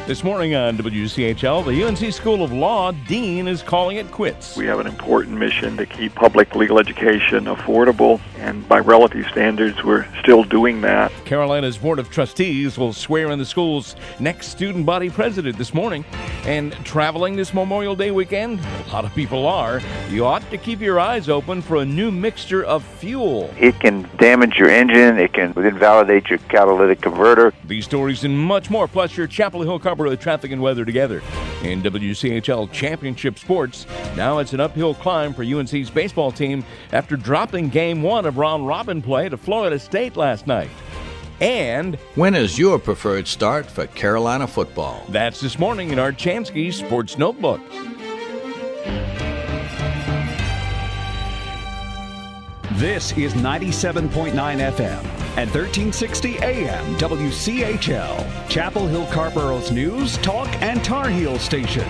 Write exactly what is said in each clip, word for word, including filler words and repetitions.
This morning on W C H L, the U N C School of Law dean is calling it quits. We have an important mission to keep public legal education affordable, and by relative standards, we're still doing that. Carolina's Board of Trustees will swear in the school's next student body president this morning. And traveling this Memorial Day weekend, a lot of people are, you ought to keep your eyes open for a new mixture of fuel. It can damage your engine, it can invalidate your catalytic converter. These stories and much more, plus your Chapel Hill Carpenter traffic and weather together. In W C H L Championship Sports, now it's an uphill climb for U N C's baseball team after dropping game one of round-robin play to Florida State last night. And when is your preferred start for Carolina football? That's this morning in our Chansky Sports Notebook. This is ninety-seven point nine F M and thirteen sixty A M W C H L, Chapel Hill Carborough's news, talk, and Tar Heel station.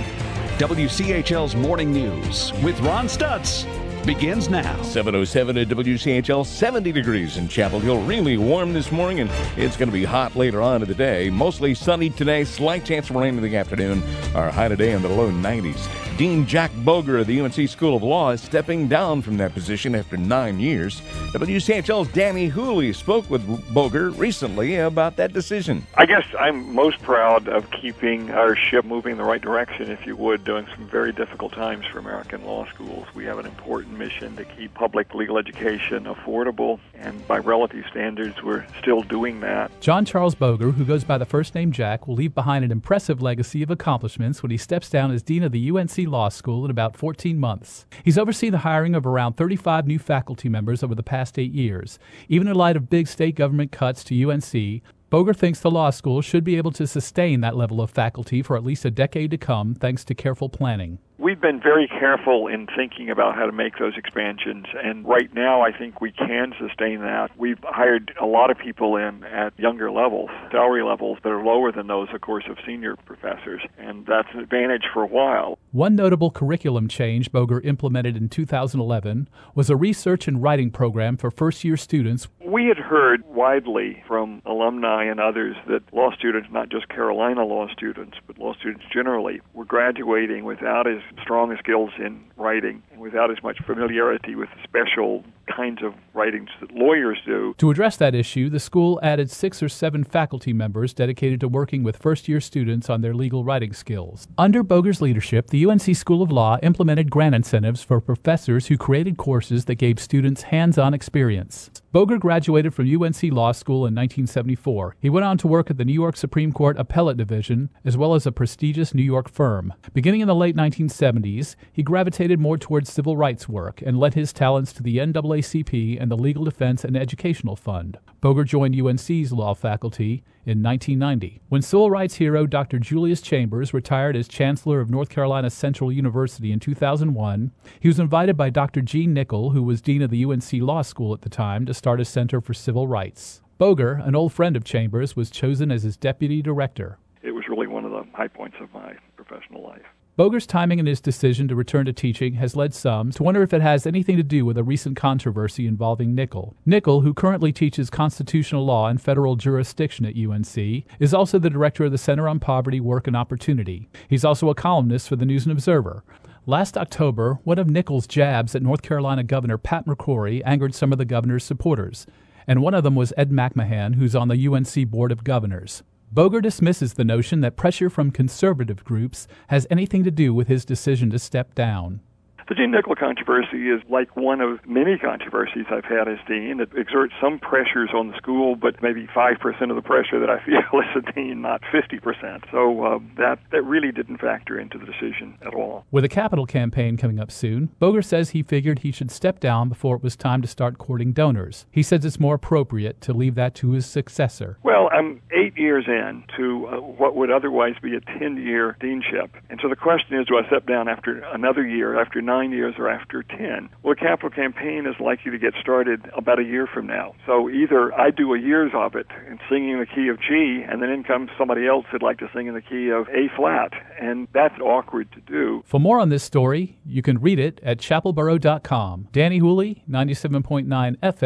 W C H L's Morning News with Ron Stutz begins now. seven oh seven at W C H L, seventy degrees in Chapel Hill. Really warm this morning, and it's going to be hot later on in the day. Mostly sunny today, slight chance of rain in the afternoon. Our high today in the low nineties. Dean Jack Boger of the U N C School of Law is stepping down from that position after nine years. W C H L's Danny Hooley spoke with Boger recently about that decision. I guess I'm most proud of keeping our ship moving in the right direction, if you would, during some very difficult times for American law schools. We have an important mission to keep public legal education affordable, and by relative standards, we're still doing that. John Charles Boger, who goes by the first name Jack, will leave behind an impressive legacy of accomplishments when he steps down as dean of the U N C Law School in about fourteen months. He's overseen the hiring of around thirty-five new faculty members over the past eight years. Even in light of big state government cuts to U N C, Boger thinks the law school should be able to sustain that level of faculty for at least a decade to come, thanks to careful planning. We've been very careful in thinking about how to make those expansions, and right now I think we can sustain that. We've hired a lot of people in at younger levels, salary levels that are lower than those, of course, of senior professors, and that's an advantage for a while. One notable curriculum change Boger implemented in two thousand eleven was a research and writing program for first-year students. We had heard widely from alumni and others that law students, not just Carolina law students, but law students generally, were graduating without as strong skills in writing and without as much familiarity with the special kinds of writings that lawyers do. To address that issue, the school added six or seven faculty members dedicated to working with first-year students on their legal writing skills. Under Boger's leadership, the U N C School of Law implemented grant incentives for professors who created courses that gave students hands-on experience. Boger graduated from U N C Law School in nineteen seventy-four. He went on to work at the New York Supreme Court Appellate Division, as well as a prestigious New York firm. Beginning in the late nineteen seventies, he gravitated more towards civil rights work and lent his talents to the N double A C P and the Legal Defense and Educational Fund. Boger joined U N C's law faculty in nineteen ninety. When civil rights hero Doctor Julius Chambers retired as Chancellor of North Carolina Central University in two thousand one, he was invited by Doctor Gene Nickel, who was dean of the U N C Law School at the time, to start a Center for Civil Rights. Boger, an old friend of Chambers, was chosen as his deputy director. It was really one of the high points of my professional life. Boger's timing and his decision to return to teaching has led some to wonder if it has anything to do with a recent controversy involving Nickel. Nickel, who currently teaches constitutional law and federal jurisdiction at U N C, is also the director of the Center on Poverty, Work, and Opportunity. He's also a columnist for the News and Observer. Last October, one of Nickel's jabs at North Carolina Governor Pat McCrory angered some of the governor's supporters, and one of them was Ed McMahon, who's on the U N C Board of Governors. Boger dismisses the notion that pressure from conservative groups has anything to do with his decision to step down. The Gene Nickel controversy is like one of many controversies I've had as dean. It exerts some pressures on the school, but maybe five percent of the pressure that I feel as a dean, not fifty percent. So uh, that, that really didn't factor into the decision at all. With a capital campaign coming up soon, Boger says he figured he should step down before it was time to start courting donors. He says it's more appropriate to leave that to his successor. Well, I'm eight years in to uh, what would otherwise be a ten-year deanship. And so the question is, do I step down after another year, after nine years, or after ten? Well, a capital campaign is likely to get started about a year from now. So either I do a year's of it and singing in the key of G, and then in comes somebody else who'd like to sing in the key of A flat, and that's awkward to do. For more on this story, you can read it at chapel borough dot com. Danny Hooley, ninety-seven point nine F M,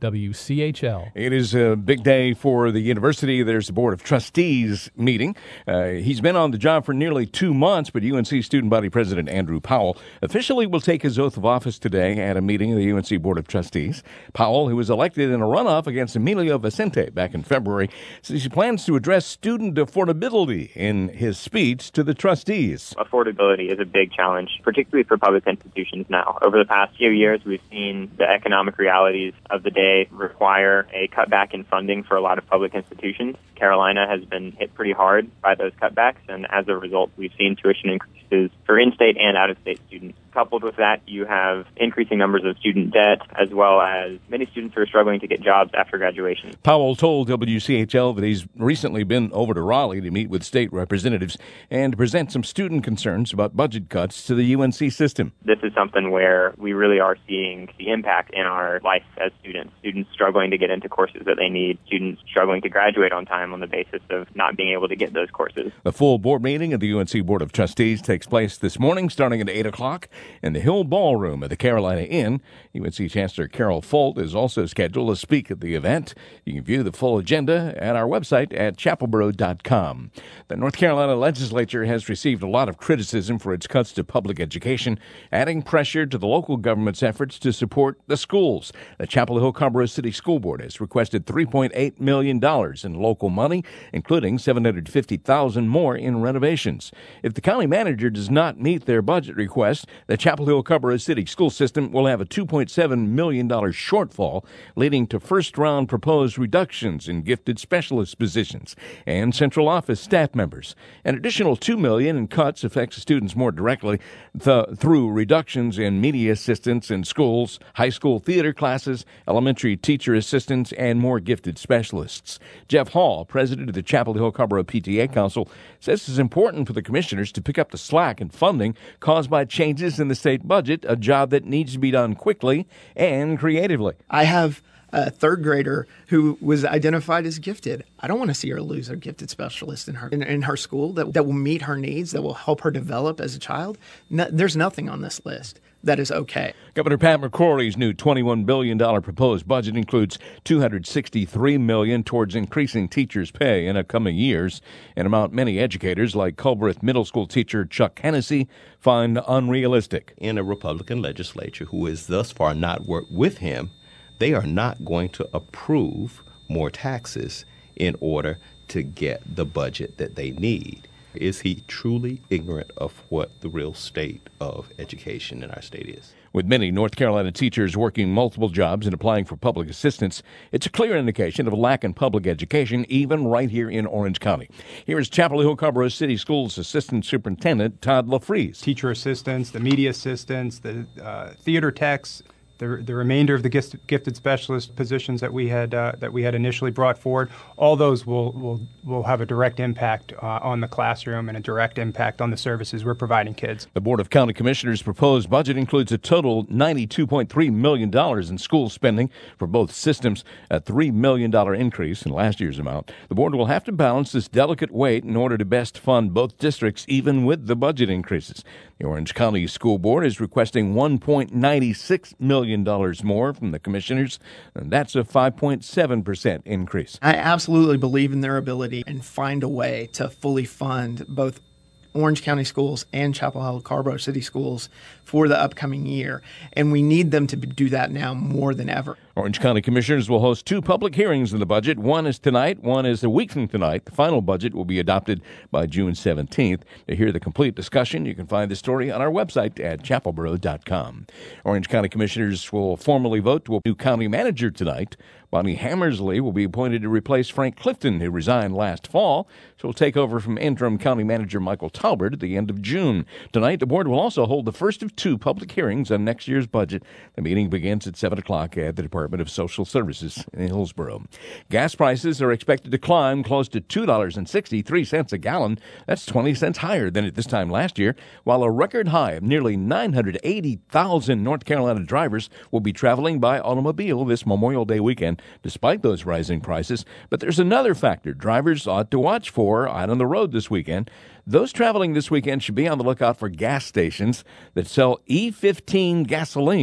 W C H L. It is a big day for the university. There's the Board of Trustees meeting. Uh, he's been on the job for nearly two months, but U N C Student Body President Andrew Powell officially will take his oath of office today at a meeting of the U N C Board of Trustees. Powell, who was elected in a runoff against Emilio Vicente back in February, says he plans to address student affordability in his speech to the trustees. Affordability is a big challenge, particularly for public institutions now. Over the past few years, we've seen the economic realities of the day require a cutback in funding for a lot of public institutions. Carolina has been hit pretty hard by those cutbacks, and as a result, we've seen tuition increases for in-state and out-of-state students. Coupled with that, you have increasing numbers of student debt, as well as many students who are struggling to get jobs after graduation. Powell told W C H L that he's recently been over to Raleigh to meet with state representatives and present some student concerns about budget cuts to the U N C system. This is something where we really are seeing the impact in our life as students. Students struggling to get into courses that they need, students struggling to graduate on time on the basis of not being able to get those courses. The full board meeting of the U N C Board of Trustees takes place this morning starting at eight o'clock in the Hill Ballroom at the Carolina Inn. U N C Chancellor Carol Folt is also scheduled to speak at the event. You can view the full agenda at our website at chapelboro dot com. The North Carolina legislature has received a lot of criticism for its cuts to public education, adding pressure to the local government's efforts to support the schools. The Chapel Hill Carrboro City School Board has requested three point eight million dollars in local money, including seven hundred fifty thousand dollars more in renovations. If the county manager does not meet their budget request, the Chapel Hill Carrboro City school system will have a two point seven million dollars shortfall, leading to first-round proposed reductions in gifted specialist positions and central office staff members. An additional two million dollars in cuts affects students more directly th- through reductions in media assistants in schools, high school theater classes, elementary teacher assistants, and more gifted specialists. Jeff Hall, president of the Chapel Hill Carrboro P T A Council, says it's important for the commissioners to pick up the slack in funding caused by changes in the state budget, a job that needs to be done quickly and creatively. I have a third grader who was identified as gifted. I don't want to see her lose a gifted specialist in her in, in her school that, that will meet her needs, that will help her develop as a child. No, there's nothing on this list that is okay. Governor Pat McCrory's new twenty-one billion dollars proposed budget includes two hundred sixty-three million dollars towards increasing teachers' pay in upcoming years, an amount many educators like Culbreth Middle School teacher Chuck Hennessy find unrealistic. In a Republican legislature who has thus far not worked with him, they are not going to approve more taxes in order to get the budget that they need. Is he truly ignorant of what the real state of education in our state is? With many North Carolina teachers working multiple jobs and applying for public assistance, it's a clear indication of a lack in public education, even right here in Orange County. Here is Chapel Hill Carrboro City Schools Assistant Superintendent Todd LaFries. Teacher assistants, the media assistants, the uh, theater techs, The, the remainder of the gift, gifted specialist positions that we had uh, that we had initially brought forward, all those will will, will have a direct impact uh, on the classroom and a direct impact on the services we're providing kids. The Board of County Commissioners' proposed budget includes a total ninety-two point three million dollars in school spending for both systems, a three million dollars increase in last year's amount. The board will have to balance this delicate weight in order to best fund both districts, even with the budget increases. The Orange County School Board is requesting one point nine six million dollars more from the commissioners, and that's a five point seven percent increase. I absolutely believe in their ability and find a way to fully fund both Orange County schools and Chapel Hill Carrboro City schools for the upcoming year, and we need them to do that now more than ever. Orange County Commissioners will host two public hearings in the budget. One is tonight, one is a week from tonight. The final budget will be adopted by June seventeenth. To hear the complete discussion, you can find the story on our website at chapelboro dot com. Orange County Commissioners will formally vote to a new county manager tonight. Bonnie Hammersley will be appointed to replace Frank Clifton, who resigned last fall. She'll take over from interim county manager Michael Talbert at the end of June. Tonight, the board will also hold the first of two public hearings on next year's budget. The meeting begins at seven o'clock at the Department of Social Services in Hillsboro. Gas prices are expected to climb close to two dollars and sixty-three cents a gallon. That's twenty cents higher than at this time last year, while a record high of nearly nine hundred eighty thousand North Carolina drivers will be traveling by automobile this Memorial Day weekend, despite those rising prices. But there's another factor drivers ought to watch for out on the road this weekend. Those traveling this weekend should be on the lookout for gas stations that sell E fifteen gasoline.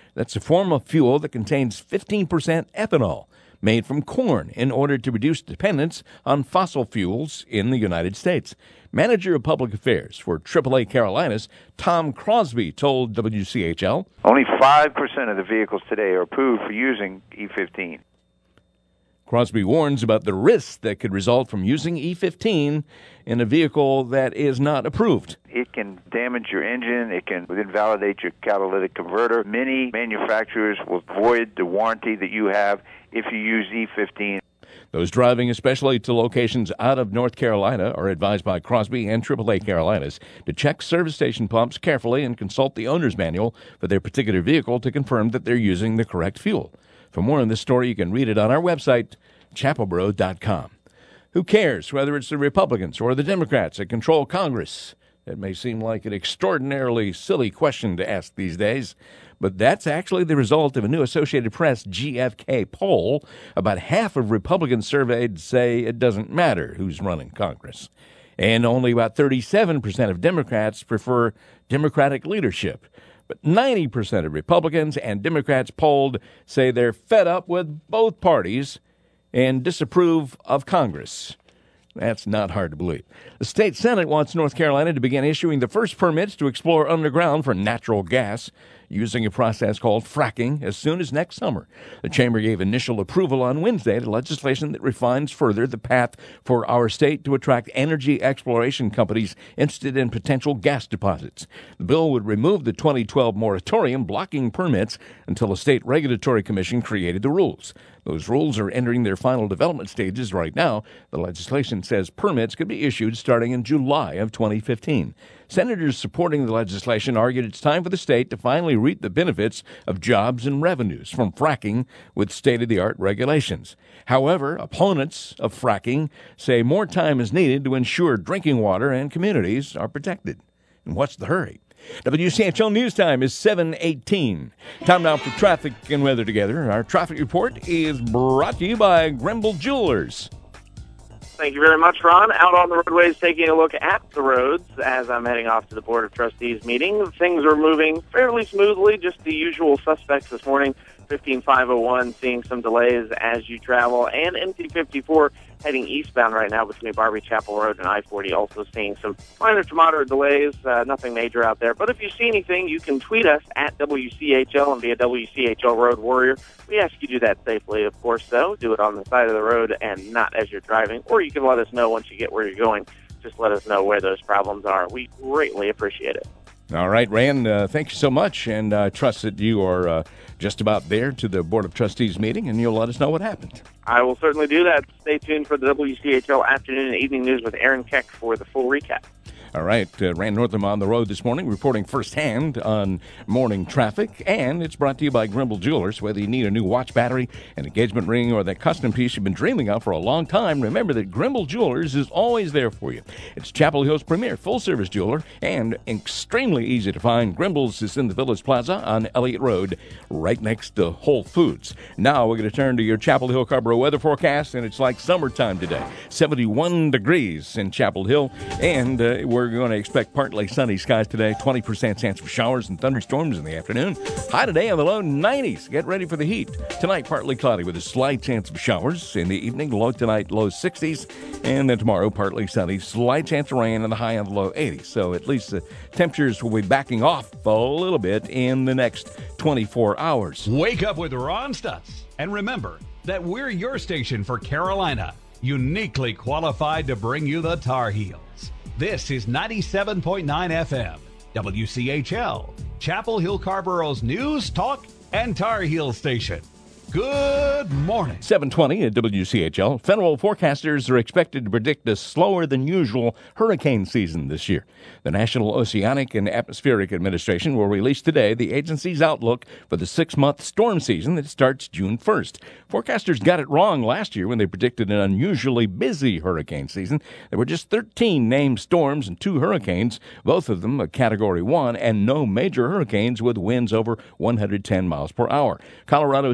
That's a form of fuel that contains fifteen percent ethanol made from corn in order to reduce dependence on fossil fuels in the United States. Manager of Public Affairs for triple A Carolinas, Tom Crosby, told W C H L, Only five percent of the vehicles today are approved for using E fifteen. Crosby warns about the risks that could result from using E fifteen in a vehicle that is not approved. It can damage your engine. It can invalidate your catalytic converter. Many manufacturers will void the warranty that you have if you use E fifteen. Those driving especially to locations out of North Carolina are advised by Crosby and triple A Carolinas to check service station pumps carefully and consult the owner's manual for their particular vehicle to confirm that they're using the correct fuel. For more on this story, you can read it on our website, chapel boro dot com. Who cares whether it's the Republicans or the Democrats that control Congress? It may seem like an extraordinarily silly question to ask these days, but that's actually the result of a new Associated Press G F K poll. About half of Republicans surveyed say it doesn't matter who's running Congress. And only about thirty-seven percent of Democrats prefer Democratic leadership. But ninety percent of Republicans and Democrats polled say they're fed up with both parties and disapprove of Congress. That's not hard to believe. The state Senate wants North Carolina to begin issuing the first permits to explore underground for natural gas using a process called fracking as soon as next summer. The chamber gave initial approval on Wednesday to legislation that refines further the path for our state to attract energy exploration companies interested in potential gas deposits. The bill would remove the twenty twelve moratorium blocking permits until a state regulatory commission created the rules. Those rules are entering their final development stages right now. The legislation says permits could be issued starting in July of twenty fifteen. Senators supporting the legislation argued it's time for the state to finally reap the benefits of jobs and revenues from fracking with state-of-the-art regulations. However, opponents of fracking say more time is needed to ensure drinking water and communities are protected. And what's the hurry? W C H L News Time is seven eighteen. Time now for traffic and weather together. Our traffic report is brought to you by Grimble Jewelers. Thank you very much, Ron. Out on the roadways, taking a look at the roads as I'm heading off to the Board of Trustees meeting. Things are moving fairly smoothly, just the usual suspects this morning. fifteen five oh one seeing some delays as you travel, and M T fifty-four heading eastbound right now between Barbie Chapel Road and I forty, also seeing some minor to moderate delays, uh, nothing major out there. But if you see anything, you can tweet us at W C H L and be a W C H L Road Warrior. We ask you to do that safely, of course, though. Do it on the side of the road and not as you're driving, or you can let us know once you get where you're going. Just let us know where those problems are. We greatly appreciate it. All right, Rand, uh, thank you so much, and I uh, trust that you are uh, just about there to the Board of Trustees meeting, and you'll let us know what happened. I will certainly do that. Stay tuned for the W C H L Afternoon and Evening News with Aaron Keck for the full recap. All right, uh, Rand Northam on the road this morning, reporting firsthand on morning traffic, and it's brought to you by Grimble Jewelers. Whether you need a new watch battery, an engagement ring, or that custom piece you've been dreaming of for a long time, remember that Grimble Jewelers is always there for you. It's Chapel Hill's premier full-service jeweler and extremely easy to find. Grimble's is in the Village Plaza on Elliott Road, right next to Whole Foods. Now we're going to turn to your Chapel Hill Carrboro weather forecast, and it's like summertime today. seventy-one degrees in Chapel Hill, and uh, we're We're going to expect partly sunny skies today, twenty percent chance for showers and thunderstorms in the afternoon. High today in the low nineties. Get ready for the heat. Tonight, partly cloudy with a slight chance of showers. In the evening, low tonight, low sixties. And then tomorrow, partly sunny, slight chance of rain, and the high in the low eighties. So at least the temperatures will be backing off a little bit in the next twenty-four hours. Wake up with Ron Stutz. And remember that we're your station for Carolina, uniquely qualified to bring you the Tar Heels. This is ninety-seven point nine F M, W C H L, Chapel Hill Carrboro's news, talk, and Tar Heel station. Good morning. seven twenty at W C H L. Federal forecasters are expected to predict a slower than usual hurricane season this year. The National Oceanic and Atmospheric Administration will release today the agency's outlook for the six-month storm season that starts June first. Forecasters got it wrong last year when they predicted an unusually busy hurricane season. There were just thirteen named storms and two hurricanes, both of them a Category one, and no major hurricanes with winds over one hundred ten miles per hour. Colorado State University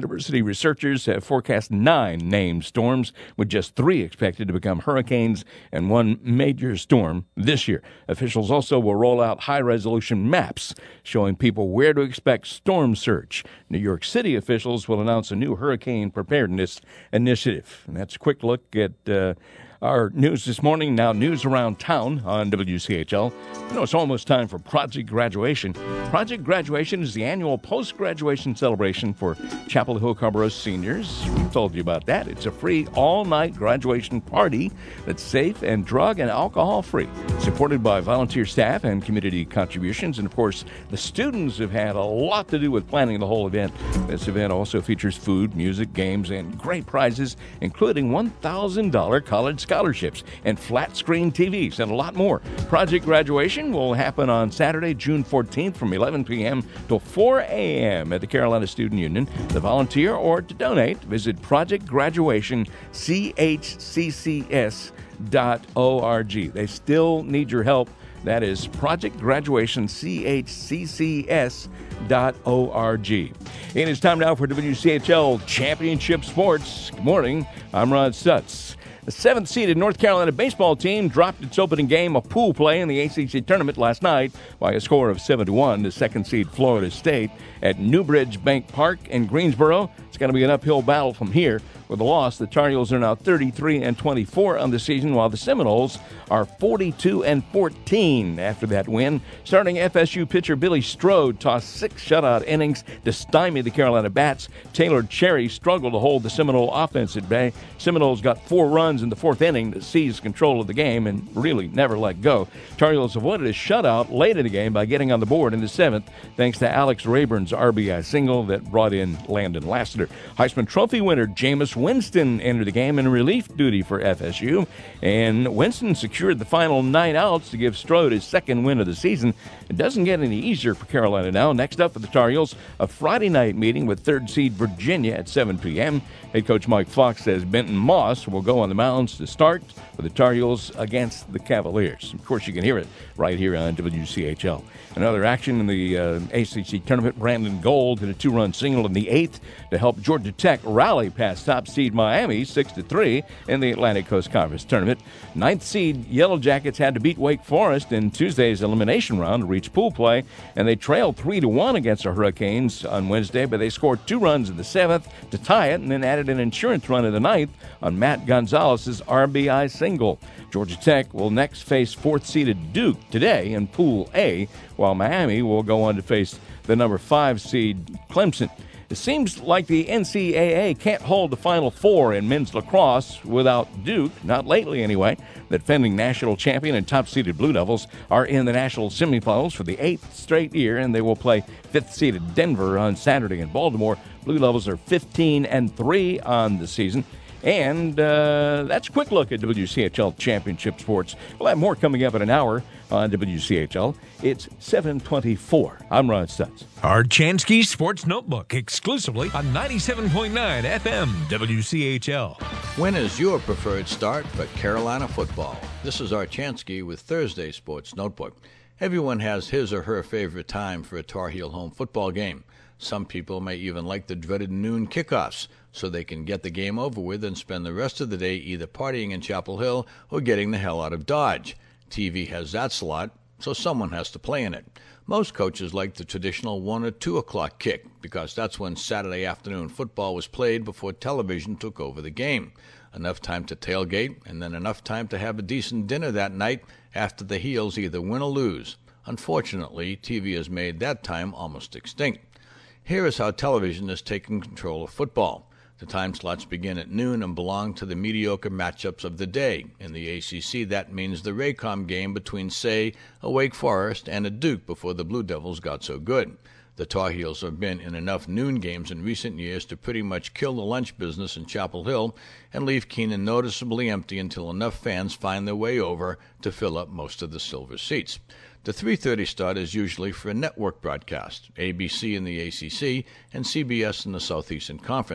University researchers have forecast nine named storms, with just three expected to become hurricanes and one major storm this year. Officials also will roll out high-resolution maps showing people where to expect storm surge. New York City officials will announce a new hurricane preparedness initiative. And that's a quick look at uh, our news this morning. Now, news around town on W C H L. You know, it's almost time for Project Graduation. Project Graduation is the annual post-graduation celebration for Chapel Hill Carrboro seniors. We've told you about that. It's a free all-night graduation party that's safe and drug and alcohol-free, supported by volunteer staff and community contributions. And, of course, the students have had a lot to do with planning the whole event. This event also features food, music, games, and great prizes, including one thousand dollars college scholarships and flat-screen T Vs and a lot more. Project Graduation will happen on Saturday, June fourteenth from eleven p.m. till four a.m. at the Carolina Student Union. To volunteer or to donate, visit project graduation c h c c s dot org. They still need your help. That is project graduation c h c c s dot org. It is time now for W C H L Championship Sports. Good morning. I'm Rod Stutz. The seventh-seeded North Carolina baseball team dropped its opening game of pool play in the A C C tournament last night by a score of seven to one to second-seed Florida State at Newbridge Bank Park in Greensboro. It's going to be an uphill battle from here. With a loss, the Tar Heels are now thirty-three and twenty-four on the season, while the Seminoles are forty-two and fourteen after that win. Starting F S U pitcher Billy Strode tossed six shutout innings to stymie the Carolina Bats. Taylor Cherry struggled to hold the Seminole offense at bay. Seminoles got four runs in the fourth inning to seize control of the game and really never let go. Tar Heels avoided a shutout late in the game by getting on the board in the seventh, thanks to Alex Rayburn's R B I single that brought in Landon Lassiter. Heisman Trophy winner Jameis Winston entered the game in relief duty for F S U, and Winston secured the final nine outs to give Strode his second win of the season. It doesn't get any easier for Carolina now. Next up for the Tar Heels, a Friday night meeting with third seed Virginia at seven p.m. Head coach Mike Fox says Benton Moss will go on the mounds to start for the Tar Heels against the Cavaliers. Of course, you can hear it right here on W C H L. Another action in the uh, A C C tournament, Brandon Gold hit a two-run single in the eighth to help Georgia Tech rally past top seed Miami six to three in the Atlantic Coast Conference tournament. Ninth seed Yellow Jackets had to beat Wake Forest in Tuesday's elimination round to reach pool play, and they trailed three to one against the Hurricanes on Wednesday, but they scored two runs in the seventh to tie it and then added an insurance run in the ninth on Matt Gonzalez's R B I single. Georgia Tech will next face fourth-seeded Duke today in Pool A, while Miami will go on to face the number five seed Clemson. It seems like the N C double A can't hold the Final Four in men's lacrosse without Duke, not lately anyway. The defending national champion and top-seeded Blue Devils are in the national semifinals for the eighth straight year, and they will play fifth-seeded Denver on Saturday in Baltimore. Blue Devils are fifteen and three on the season. And uh, that's a quick look at W C H L Championship Sports. We'll have more coming up in an hour on W C H L. It's seven twenty-four. I'm Ron Stutz. Archansky Sports Notebook, exclusively on ninety-seven point nine F M W C H L. When is your preferred start for Carolina football? This is Archansky with Thursday Sports Notebook. Everyone has his or her favorite time for a Tar Heel home football game. Some people may even like the dreaded noon kickoffs, so they can get the game over with and spend the rest of the day either partying in Chapel Hill or getting the hell out of Dodge. T V has that slot, so someone has to play in it. Most coaches like the traditional one or two o'clock kick because that's when Saturday afternoon football was played before television took over the game. Enough time to tailgate and then enough time to have a decent dinner that night after the Heels either win or lose. Unfortunately, T V has made that time almost extinct. Here is how television has taken control of football. The time slots begin at noon and belong to the mediocre matchups of the day. In the A C C, that means the Raycom game between, say, a Wake Forest and a Duke before the Blue Devils got so good. The Tar Heels have been in enough noon games in recent years to pretty much kill the lunch business in Chapel Hill and leave Keenan noticeably empty until enough fans find their way over to fill up most of the silver seats. The three thirty start is usually for a network broadcast, A B C in the A C C and C B S in the Southeastern Conference.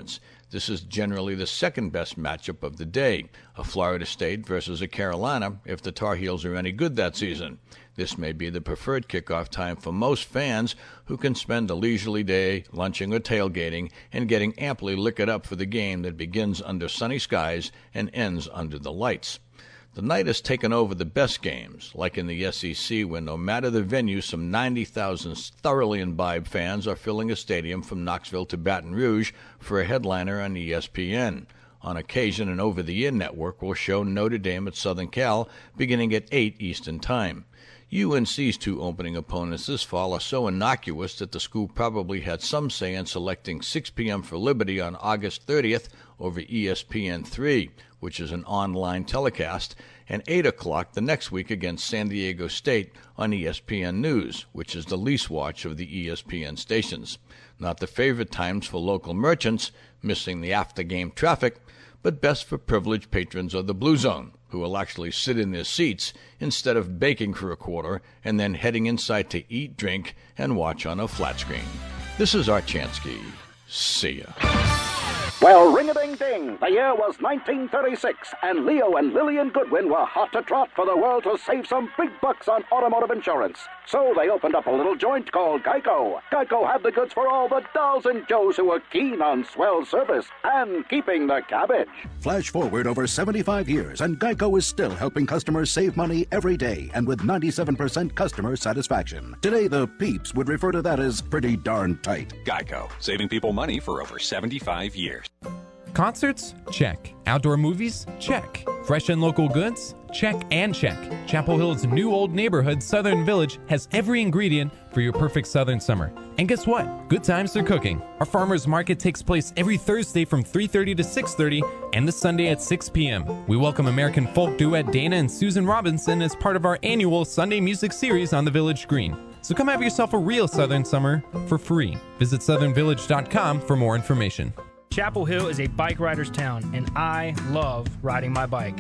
This is generally the second best matchup of the day, a Florida State versus a Carolina, if the Tar Heels are any good that season. This may be the preferred kickoff time for most fans who can spend a leisurely day lunching or tailgating and getting amply liquored up for the game that begins under sunny skies and ends under the lights. The night has taken over the best games, like in the S E C, where no matter the venue, some ninety thousand thoroughly imbibed fans are filling a stadium from Knoxville to Baton Rouge for a headliner on E S P N. On occasion, an over-the-air network will show Notre Dame at Southern Cal beginning at eight Eastern Time. U N C's two opening opponents this fall are so innocuous that the school probably had some say in selecting six p.m. for Liberty on August thirtieth over E S P N three, which is an online telecast, and eight o'clock the next week against San Diego State on E S P N News, which is the least watch of the E S P N stations. Not the favorite times for local merchants, missing the after-game traffic, but best for privileged patrons of the Blue Zone, who will actually sit in their seats instead of baking for a quarter and then heading inside to eat, drink, and watch on a flat screen. This is Art Chansky. See ya. Well, ring-a-ding-ding, the year was nineteen thirty-six, and Leo and Lillian Goodwin were hot to trot for the world to save some big bucks on automotive insurance. So they opened up a little joint called Geico. Geico had the goods for all the dolls and Joes who were keen on swell service and keeping the cabbage. Flash forward over seventy-five years, and Geico is still helping customers save money every day, and with ninety-seven percent customer satisfaction. Today, the peeps would refer to that as pretty darn tight. Geico, saving people money for over seventy-five years. Concerts? Check. Outdoor movies? Check. Fresh and local goods? Check and check. Chapel Hill's new old neighborhood, Southern Village, has every ingredient for your perfect southern summer. And guess what? Good times are cooking. Our farmers market takes place every Thursday from three thirty to six thirty and this Sunday at six p.m. We welcome American folk duet Dana and Susan Robinson as part of our annual Sunday music series on the Village Green. So come have yourself a real southern summer for free. Visit southern village dot com for more information. Chapel Hill is a bike rider's town, and I love riding my bike.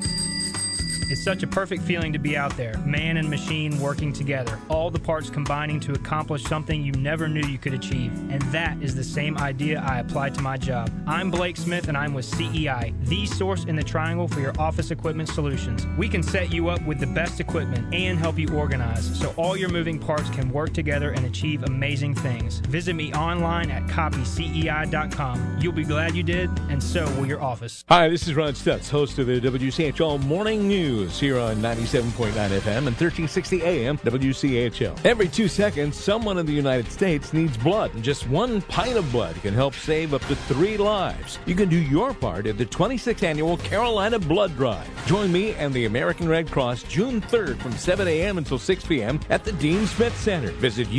It's such a perfect feeling to be out there, man and machine working together, all the parts combining to accomplish something you never knew you could achieve. And that is the same idea I applied to my job. I'm Blake Smith, and I'm with C E I, the source in the triangle for your office equipment solutions. We can set you up with the best equipment and help you organize, so all your moving parts can work together and achieve amazing things. Visit me online at copy C E I dot com. You'll be glad you did, and so will your office. Hi, this is Ron Stutz, host of the W C H L Morning News here on ninety-seven point nine F M and thirteen sixty A M W C H L. Every two seconds, someone in the United States needs blood, and just one pint of blood can help save up to three lives. You can do your part at the twenty-sixth Annual Carolina Blood Drive. Join me and the American Red Cross June third from seven A M until six P M at the Dean Smith Center. Visit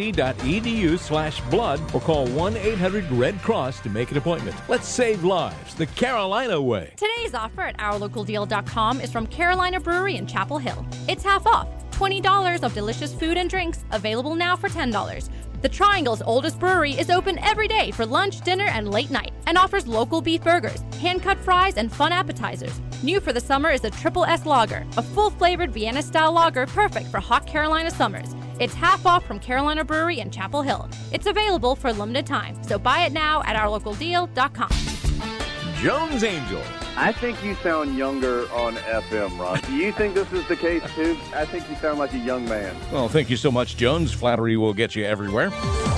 unc.edu slash blood or call one eight hundred red cross to make an appointment. Let's save lives the Carolina way. Today's offer at our local deal dot com is from Carolina Brewery in Chapel Hill. It's half off. twenty dollars of delicious food and drinks, available now for ten dollars. The Triangle's oldest brewery is open every day for lunch, dinner, and late night, and offers local beef burgers, hand-cut fries, and fun appetizers. New for the summer is the Triple S Lager, a full-flavored Vienna-style lager perfect for hot Carolina summers. It's half off from Carolina Brewery in Chapel Hill. It's available for a limited time, so buy it now at our local deal dot com. Jones Angel. I think you sound younger on F M, Ron. Do you think this is the case, too? I think you sound like a young man. Well, thank you so much, Jones. Flattery will get you everywhere.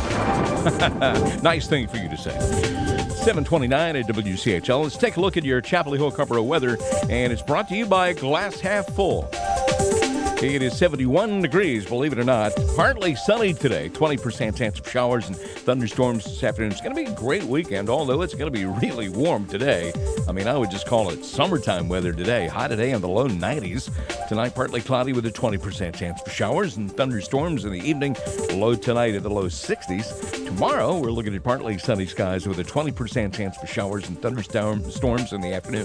Nice thing for you to say. seven twenty-nine at W C H L. Let's take a look at your Chapel Hill Carpero weather, and it's brought to you by Glass Half Full. It is seventy-one degrees, believe it or not. Partly sunny today. twenty percent chance of showers and thunderstorms this afternoon. It's going to be a great weekend, although it's going to be really warm today. I mean, I would just call it summertime weather today. High today in the low nineties. Tonight, partly cloudy with a twenty percent chance for showers and thunderstorms in the evening. Low tonight at the low sixties. Tomorrow, we're looking at partly sunny skies with a twenty percent chance for showers and thunderstorms in the afternoon.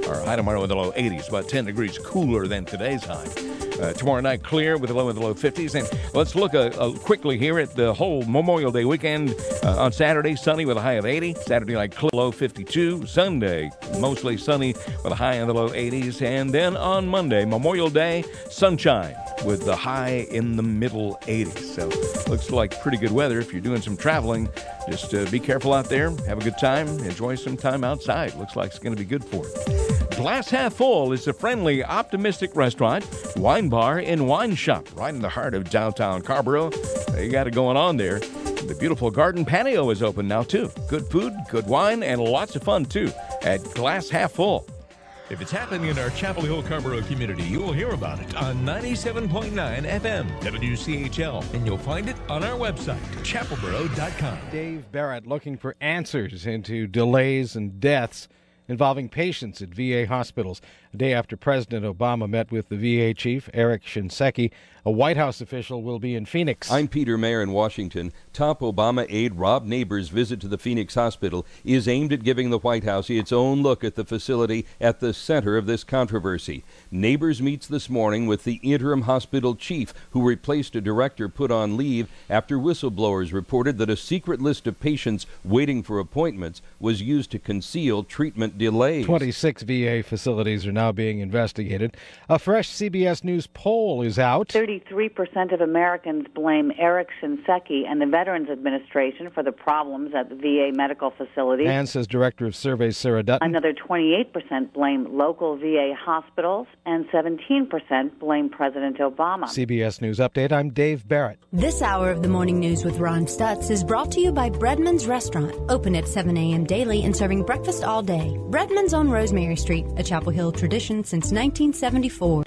Our high tomorrow in the low eighties, about ten degrees cooler than today's high. Uh, tomorrow night, clear with a low in the low fifties. And let's look uh, uh, quickly here at the whole Memorial Day weekend. Uh, on Saturday, sunny with a high of eighty. Saturday night, clear, low fifty-two. Sunday, mostly sunny with a high in the low eighties. And then on Monday, Memorial Day, sunshine with the high in the middle eighties. So looks like pretty good weather if you're doing some traveling. Just uh, be careful out there. Have a good time. Enjoy some time outside. Looks like it's going to be good for it. Glass Half Full is a friendly, optimistic restaurant, wine bar, and wine shop right in the heart of downtown Carrboro. You got it going on there. The beautiful garden patio is open now, too. Good food, good wine, and lots of fun, too, at Glass Half Full. If it's happening in our Chapel Hill Carrboro community, you will hear about it on ninety-seven point nine F M W C H L, and you'll find it on our website, chapel boro dot com. Dave Barrett looking for answers into delays and deaths involving patients at V A hospitals. A day after President Obama met with the V A chief, Eric Shinseki, a White House official will be in Phoenix. I'm Peter Mayer in Washington. Top Obama aide Rob Neighbors' visit to the Phoenix hospital is aimed at giving the White House its own look at the facility at the center of this controversy. Neighbors meets this morning with the interim hospital chief, who replaced a director put on leave after whistleblowers reported that a secret list of patients waiting for appointments was used to conceal treatment delays. twenty-six V A facilities are now being investigated. A fresh C B S News poll is out. thirty-three percent of Americans blame Eric Shinseki and the Veterans Administration for the problems at the V A medical facilities. And, says Director of Surveys Sarah Dutton, another twenty-eight percent blame local V A hospitals, and seventeen percent blame President Obama. C B S News Update, I'm Dave Barrett. This hour of the Morning News with Ron Stutz is brought to you by Breadman's Restaurant, open at seven a.m. daily and serving breakfast all day. Breadman's on Rosemary Street, a Chapel Hill tradition since nineteen seventy-four.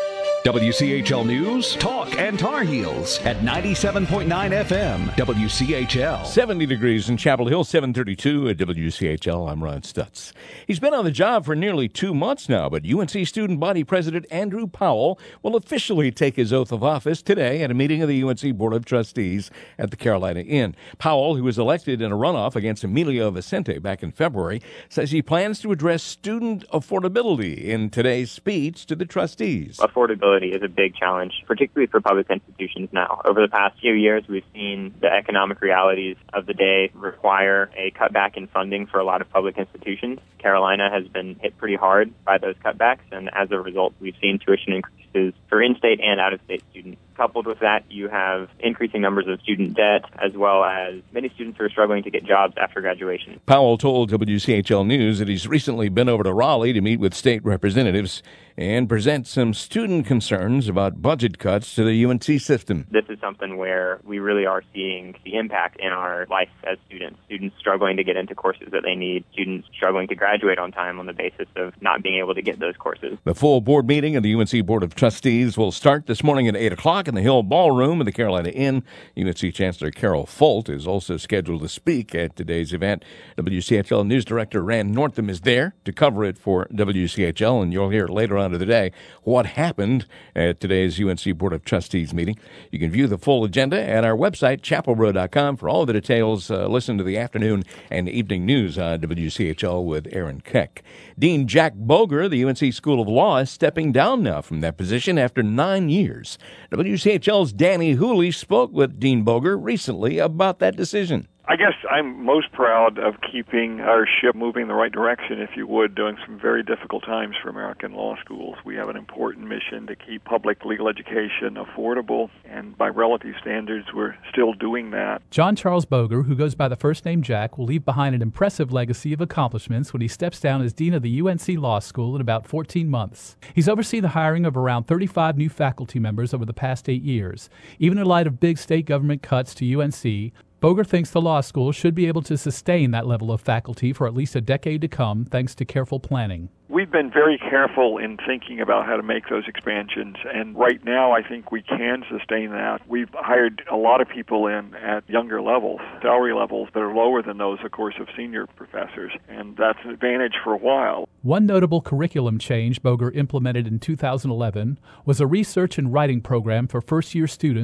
W C H L News, Talk, and Tar Heels at ninety-seven point nine F M, W C H L. seventy degrees in Chapel Hill, seven thirty-two at W C H L. I'm Ron Stutz. He's been on the job for nearly two months now, but U N C Student Body President Andrew Powell will officially take his oath of office today at a meeting of the U N C Board of Trustees at the Carolina Inn. Powell, who was elected in a runoff against Emilio Vicente back in February, says he plans to address student affordability in today's speech to the trustees. Affordability is a big challenge, particularly for public institutions now. Over the past few years, we've seen the economic realities of the day require a cutback in funding for a lot of public institutions. Carolina has been hit pretty hard by those cutbacks, and as a result, we've seen tuition increases for in-state and out-of-state students. Coupled with that, you have increasing numbers of student debt, as well as many students who are struggling to get jobs after graduation. Powell told W C H L News that he's recently been over to Raleigh to meet with state representatives and present some student concerns about budget cuts to the U N C system. This is something where we really are seeing the impact in our life as students. Students struggling to get into courses that they need, students struggling to graduate on time on the basis of not being able to get those courses. The full board meeting of the U N C Board of Trustees will start this morning at eight o'clock in the Hill Ballroom of the Carolina Inn. U N C Chancellor Carol Folt is also scheduled to speak at today's event. W C H L News Director Rand Northam is there to cover it for W C H L, and you'll hear later on of the day what happened at today's U N C Board of Trustees meeting. You can view the full agenda at our website, chapel boro dot com. For all the details, uh, listen to the afternoon and evening news on W C H L with Aaron Keck. Dean Jack Boger, the U N C School of Law, is stepping down now from that position after nine years. W C H L's Danny Hooley spoke with Dean Boger recently about that decision. I guess I'm most proud of keeping our ship moving in the right direction, if you would, during some very difficult times for American law schools. We have an important mission to keep public legal education affordable, and by relative standards, we're still doing that. John Charles Boger, who goes by the first name Jack, will leave behind an impressive legacy of accomplishments when he steps down as dean of the U N C Law School in about fourteen months. He's overseen the hiring of around thirty-five new faculty members over the past eight years. Even in light of big state government cuts to U N C, Boger thinks the law school should be able to sustain that level of faculty for at least a decade to come, thanks to careful planning. We've been very careful in thinking about how to make those expansions, and right now I think we can sustain that. We've hired a lot of people in at younger levels, salary levels that are lower than those, of course, of senior professors, and that's an advantage for a while. One notable curriculum change Boger implemented in two thousand eleven was a research and writing program for first-year students.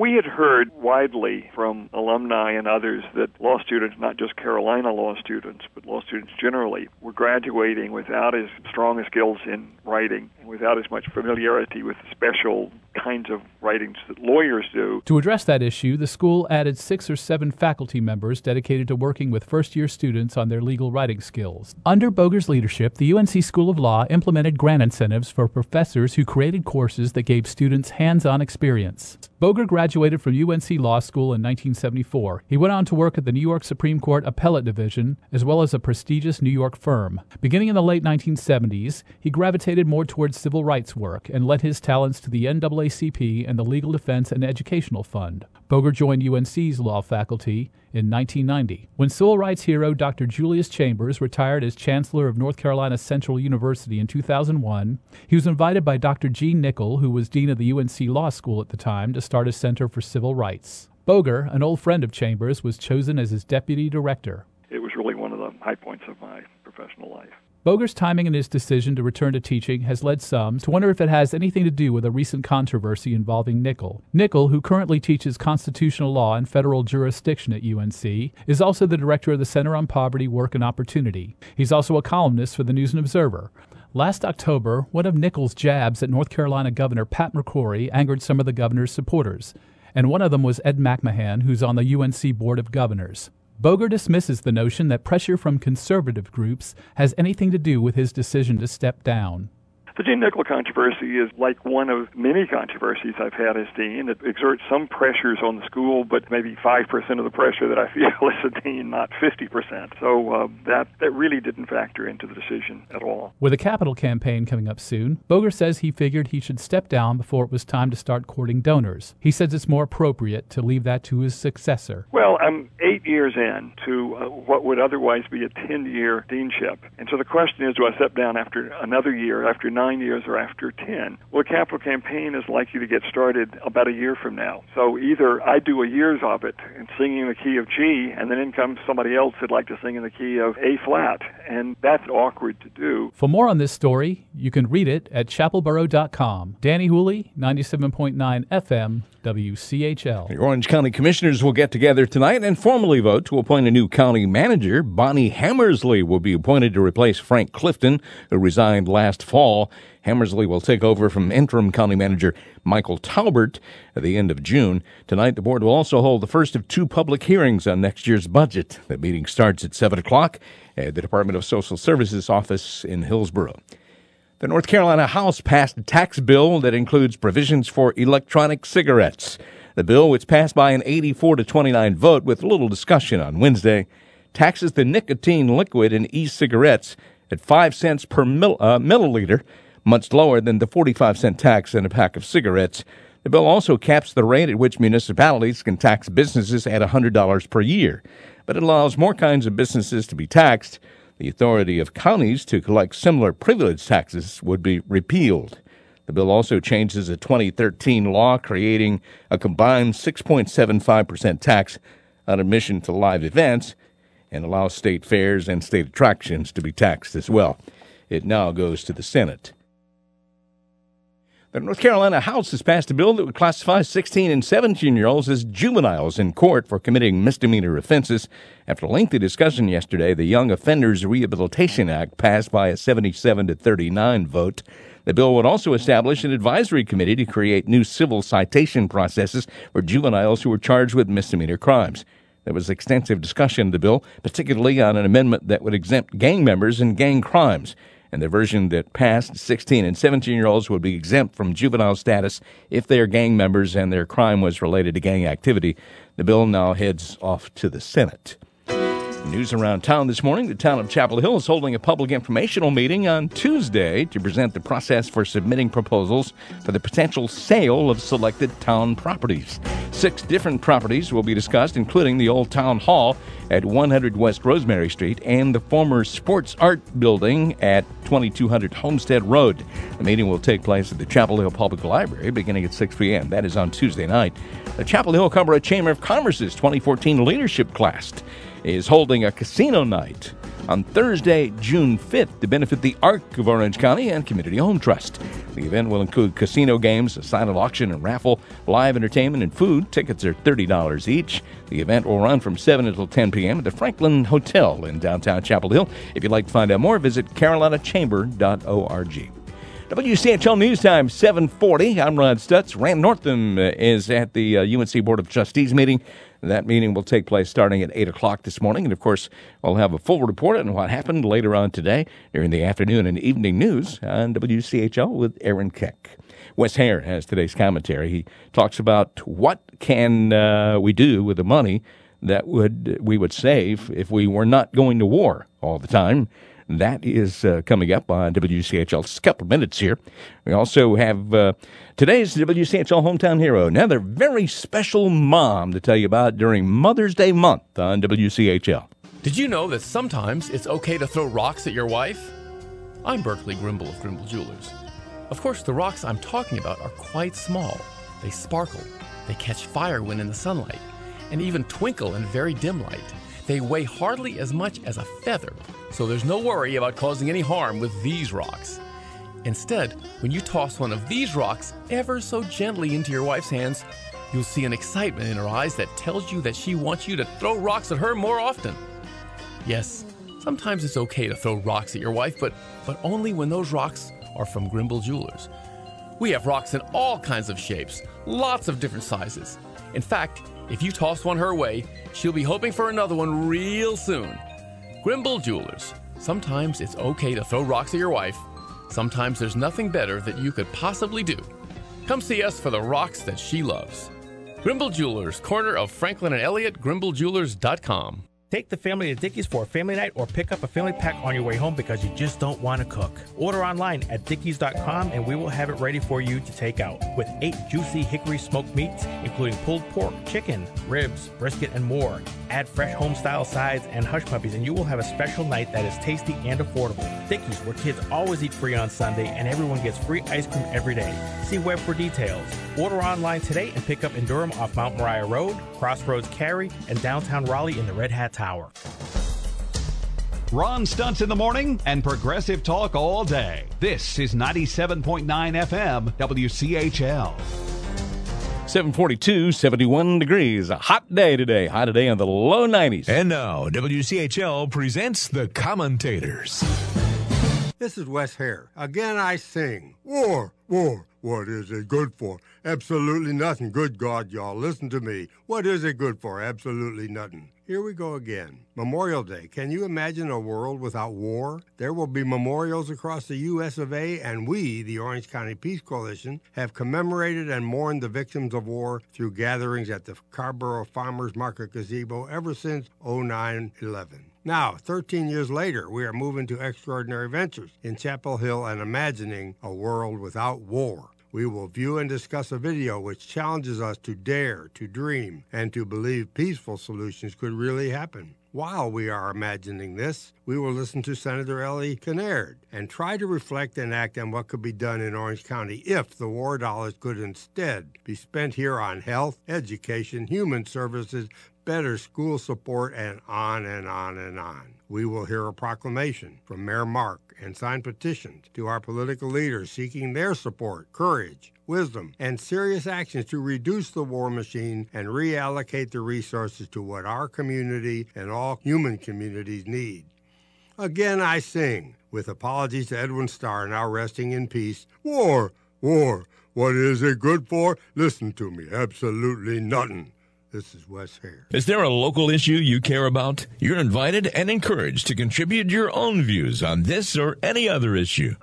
we had heard widely from alumni and others that law students, not just Carolina law students, but law students generally, were graduating without as strong a skills in writing and without as much familiarity with the special kinds of writings that lawyers do. To address that issue, the school added six or seven faculty members dedicated to working with first-year students on their legal writing skills. Under Boger's leadership, the U N C School of Law implemented grant incentives for professors who created courses that gave students hands-on experience. Boger graduated from U N C Law School in nineteen seventy-four. He went on to work at the New York Supreme Court Appellate Division, as well as a prestigious New York firm. Beginning in the late nineteen seventies, he gravitated more towards civil rights work and lent his talents to the N double A C P and the Legal Defense and Educational Fund. Boger joined U N C's law faculty in nineteen ninety. When civil rights hero Doctor Julius Chambers retired as Chancellor of North Carolina Central University in two thousand one, he was invited by Doctor Gene Nickel, who was dean of the U N C Law School at the time, to start a Center for Civil Rights. Boger, an old friend of Chambers, was chosen as his deputy director. It was really one of the high points of my professional life. Boger's timing and his decision to return to teaching has led some to wonder if it has anything to do with a recent controversy involving Nickel. Nickel, who currently teaches constitutional law and federal jurisdiction at U N C, is also the director of the Center on Poverty, Work, and Opportunity. He's also a columnist for the News and Observer. Last October, one of Nickel's jabs at North Carolina Governor Pat McCrory angered some of the governor's supporters, and one of them was Ed McMahon, who's on the U N C Board of Governors. Boger dismisses the notion that pressure from conservative groups has anything to do with his decision to step down. The Gene Nickel controversy is like one of many controversies I've had as dean. It exerts some pressures on the school, but maybe five percent of the pressure that I feel as a dean, not fifty percent. So uh, that, that really didn't factor into the decision at all. With a capital campaign coming up soon, Boger says he figured he should step down before it was time to start courting donors. He says it's more appropriate to leave that to his successor. Well, I'm eight years in to uh, what would otherwise be a ten-year deanship. And so the question is, do I step down after another year, after nine nine years or after ten? Well, a capital campaign is likely to get started about a year from now. So either I do a year's of it and singing in the key of G, and then in comes somebody else who'd like to sing in the key of A flat, and that's awkward to do. For more on this story, you can read it at chapel borough dot com. Danny Hooley, ninety-seven point nine F M, W C H L. The Orange County Commissioners will get together tonight and formally vote to appoint a new county manager. Bonnie Hammersley will be appointed to replace Frank Clifton, who resigned last fall. Hammersley will take over from interim county manager Michael Talbert at the end of June. Tonight, the board will also hold the first of two public hearings on next year's budget. The meeting starts at seven o'clock at the Department of Social Services office in Hillsborough. The North Carolina House passed a tax bill that includes provisions for electronic cigarettes. The bill, which passed by an eighty-four to twenty-nine vote with little discussion on Wednesday, taxes the nicotine liquid in e-cigarettes at five cents per mil, uh, milliliter, much lower than the forty-five cent tax in a pack of cigarettes. The bill also caps the rate at which municipalities can tax businesses at one hundred dollars per year, but it allows more kinds of businesses to be taxed. The authority of counties to collect similar privilege taxes would be repealed. The bill also changes a twenty thirteen law creating a combined six point seven five percent tax on admission to live events and allows state fairs and state attractions to be taxed as well. It now goes to the Senate. The North Carolina House has passed a bill that would classify sixteen and seventeen-year-olds as juveniles in court for committing misdemeanor offenses. After lengthy discussion yesterday, the Young Offenders Rehabilitation Act passed by a seventy-seven to thirty-nine vote. The bill would also establish an advisory committee to create new civil citation processes for juveniles who were charged with misdemeanor crimes. There was extensive discussion of the bill, particularly on an amendment that would exempt gang members and gang crimes. And the version that passed, sixteen and seventeen-year-olds would be exempt from juvenile status if they are gang members and their crime was related to gang activity. The bill now heads off to the Senate. News around town this morning. The town of Chapel Hill is holding a public informational meeting on Tuesday to present the process for submitting proposals for the potential sale of selected town properties. Six different properties will be discussed, including the old town hall at one hundred West Rosemary Street and the former Sports Art Building at twenty-two hundred Homestead Road. The meeting will take place at the Chapel Hill Public Library beginning at six p.m. That is on Tuesday night. The Chapel Hill Cumbria Chamber of Commerce's twenty fourteen Leadership Class is holding a casino night on Thursday, June fifth, to benefit the Arc of Orange County and Community Home Trust. The event will include casino games, a silent auction and raffle, live entertainment, and food. Tickets are thirty dollars each. The event will run from seven until ten p.m. at the Franklin Hotel in downtown Chapel Hill. If you'd like to find out more, visit carolina chamber dot org. W C H L News Time, seven forty. I'm Ron Stutz. Rand Northam is at the uh, U N C Board of Trustees meeting. That meeting will take place starting at eight o'clock this morning. And, of course, we'll have a full report on what happened later on today during the afternoon and evening news on W C H L with Aaron Keck. Wes Hare has today's commentary. He talks about what can uh, we do with the money that would we would save if we were not going to war all the time. That is uh, coming up on W C H L. Just a couple of minutes here. We also have uh, today's W C H L Hometown Hero, another very special mom to tell you about during Mother's Day month on W C H L. Did you know that sometimes it's okay to throw rocks at your wife? I'm Berkeley Grimble of Grimble Jewelers. Of course, the rocks I'm talking about are quite small. They sparkle, they catch fire when in the sunlight, and even twinkle in very dim light. They weigh hardly as much as a feather, so there's no worry about causing any harm with these rocks. Instead, when you toss one of these rocks ever so gently into your wife's hands, you'll see an excitement in her eyes that tells you that she wants you to throw rocks at her more often. Yes, sometimes it's okay to throw rocks at your wife, but, but only when those rocks are from Grimble Jewelers. We have rocks in all kinds of shapes, lots of different sizes. In fact, if you toss one her way, she'll be hoping for another one real soon. Grimble Jewelers. Sometimes it's okay to throw rocks at your wife. Sometimes there's nothing better that you could possibly do. Come see us for the rocks that she loves. Grimble Jewelers, corner of Franklin and Elliott, grimble jewelers dot com. Take the family to Dickey's for a family night or pick up a family pack on your way home because you just don't want to cook. Order online at dickeys dot com and we will have it ready for you to take out. With eight juicy hickory smoked meats, including pulled pork, chicken, ribs, brisket, and more. Add fresh home-style sides and hush puppies and you will have a special night that is tasty and affordable. Dickey's, where kids always eat free on Sunday and everyone gets free ice cream every day. See web for details. Order online today and pick up in Durham off Mount Moriah Road, Crossroads Cary, and downtown Raleigh in the Red Hat Tower. Ron Stutz in the morning and Progressive Talk all day. This is ninety-seven point nine F M W C H L. seven forty-two, seventy-one degrees. A hot day today. High today in the low nineties. And now, W C H L presents the commentators. This is Wes Hare. Again I sing. War, war. What is it good for? Absolutely nothing. Good God, y'all, listen to me. What is it good for? Absolutely nothing. Here we go again. Memorial Day. Can you imagine a world without war? There will be memorials across the U S of A, and we, the Orange County Peace Coalition, have commemorated and mourned the victims of war through gatherings at the Scarborough Farmers Market Gazebo ever since oh nine eleven. Now, thirteen years later, we are moving to extraordinary ventures in Chapel Hill and imagining a world without war. We will view and discuss a video which challenges us to dare, to dream, and to believe peaceful solutions could really happen. While we are imagining this, we will listen to Senator Ellie Kinnaird and try to reflect and act on what could be done in Orange County if the war dollars could instead be spent here on health, education, human services, better school support, and on and on and on. We will hear a proclamation from Mayor Mark and sign petitions to our political leaders seeking their support, courage, wisdom, and serious actions to reduce the war machine and reallocate the resources to what our community and all human communities need. Again I sing, with apologies to Edwin Starr, now resting in peace. War, war, what is it good for? Listen to me, absolutely nothing. This is Wes Hare. Is there a local issue you care about? You're invited and encouraged to contribute your own views on this or any other issue.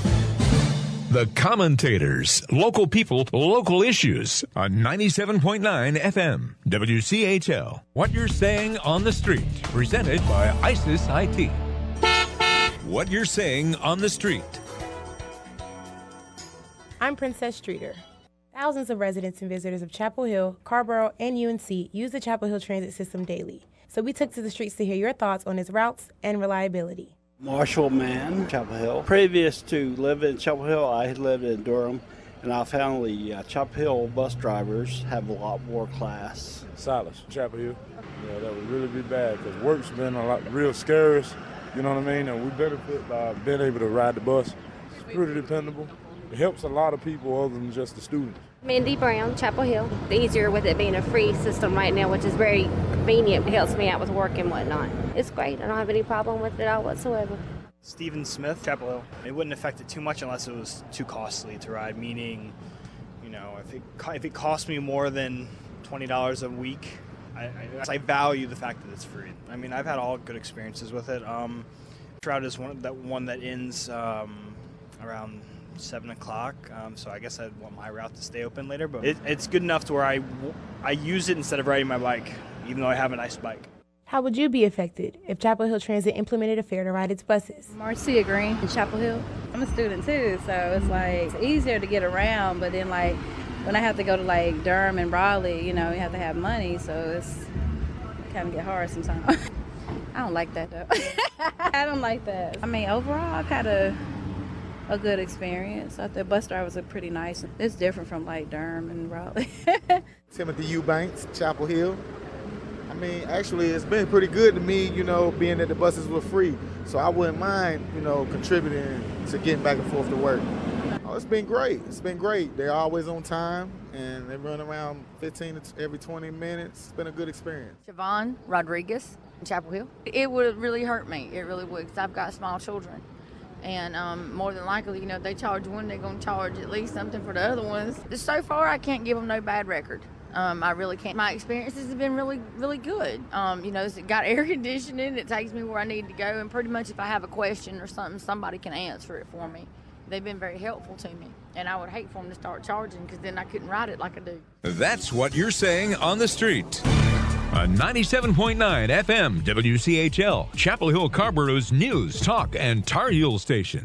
The Commentators. Local people, local issues on ninety-seven point nine F M W C H L. What You're Saying on the Street. Presented by ISIS I T. What You're Saying on the Street. I'm Princess Streeter. Thousands of residents and visitors of Chapel Hill, Carborough, and U N C use the Chapel Hill Transit System daily. So we took to the streets to hear your thoughts on its routes and reliability. Marshall Mann, Chapel Hill. Previous to living in Chapel Hill, I had lived in Durham, and I found the uh, Chapel Hill bus drivers have a lot more class. Silas, Chapel Hill. Yeah, that would really be bad because work's been a lot real scarce, You know what I mean? And we benefit by being able to ride the bus. It's pretty dependable. It helps a lot of people other than just the students. Mindy Brown, Chapel Hill. The easier with it being a free system right now, which is very convenient. It helps me out with work and whatnot. It's great. I don't have any problem with it at all whatsoever. Stephen Smith, Chapel Hill. It wouldn't affect it too much unless it was too costly to ride, meaning, you know, if it, if it cost me more than twenty dollars a week, I, I, I value the fact that it's free. I mean, I've had all good experiences with it. Um, Trout is one that one that ends um, around seven o'clock, um, so I guess I'd want my route to stay open later, but it, it's good enough to where I, I use it instead of riding my bike, even though I have a nice bike. How would you be affected if Chapel Hill Transit implemented a fare to ride its buses? Marcia Green in Chapel Hill. I'm a student too, so it's like it's easier to get around, but then like when I have to go to like Durham and Raleigh, you know, you have to have money, so it's kind of get hard sometimes. I don't like that though. I don't like that. I mean, overall, I've had a a good experience. I thought the bus drivers are pretty nice. It's different from like Durham and Raleigh. Timothy Eubanks, Chapel Hill. I mean, actually, it's been pretty good to me, you know, being that the buses were free. So I wouldn't mind, you know, contributing to getting back and forth to work. Oh, it's been great. It's been great. They're always on time, and they run around fifteen to every twenty minutes. It's been a good experience. Siobhan Rodriguez in Chapel Hill. It would really hurt me. It really would, because I've got small children. And um, more than likely, you know, if they charge one, they're going to charge at least something for the other ones. So far, I can't give them no bad record. Um, I really can't. My experiences have been really, really good. Um, you know, it's got air conditioning. It takes me where I need to go. And pretty much if I have a question or something, somebody can answer it for me. They've been very helpful to me. And I would hate for them to start charging, because then I couldn't ride it like I do. That's what you're saying on the street. On ninety-seven point nine F M W C H L, Chapel Hill Carborough's news, talk, and Tar Heel station.